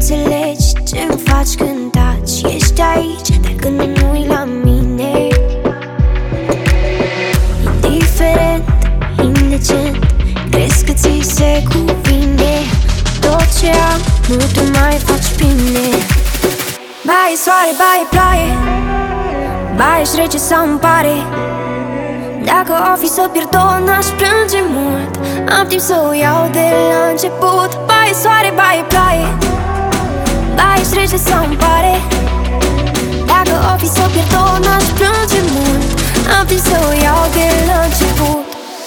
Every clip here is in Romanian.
înțelegi ce-mi faci când taci. Ești aici, dar când nu ui la mine. Indiferent, indecent, crezi că ți se cuvine. Tot ce am, nu tu mai faci bine. Ba e soare, ba e ploaie, ba ești rece sau îmi pare. Dacă o fi să pierd-o, n-aș plânge mult. Am timp să o iau de la început. Ba e soare, ba e ploaie, ba ești rece sau îmi pare. Dacă o fi să pierd-o, n-aș plânge mult. Am timp să o iau de la început.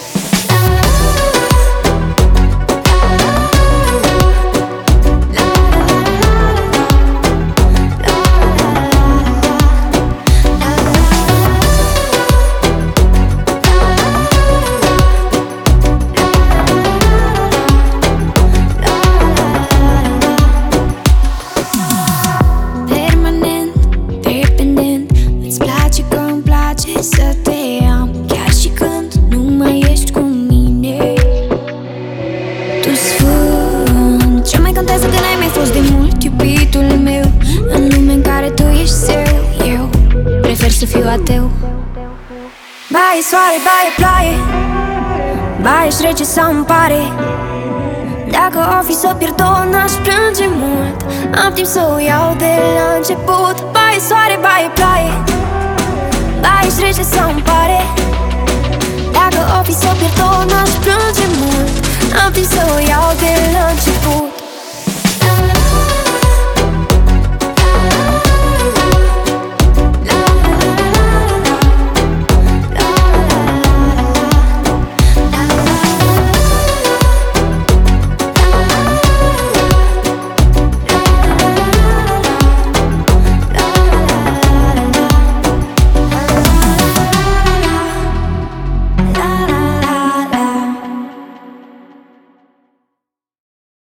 Să te am, chiar și când nu mai ești cu mine. Tu sfânt, ce mai contează că n-ai mai fost de mult iubitul meu. În lume în care tu ești zeu, eu prefer să fiu ateu. Ba e soare, ba e ploaie, ba ești rece sau îmi pare. Dacă o fi să pierd-o, n-aș plânge mult. Am timp să o iau de la început. Ba e soare, ba e ploaie, ba ești rece sau îmi pare. Dacă o fi să pierd-o, n-aș plânge mult. Am timp să o iau de la început.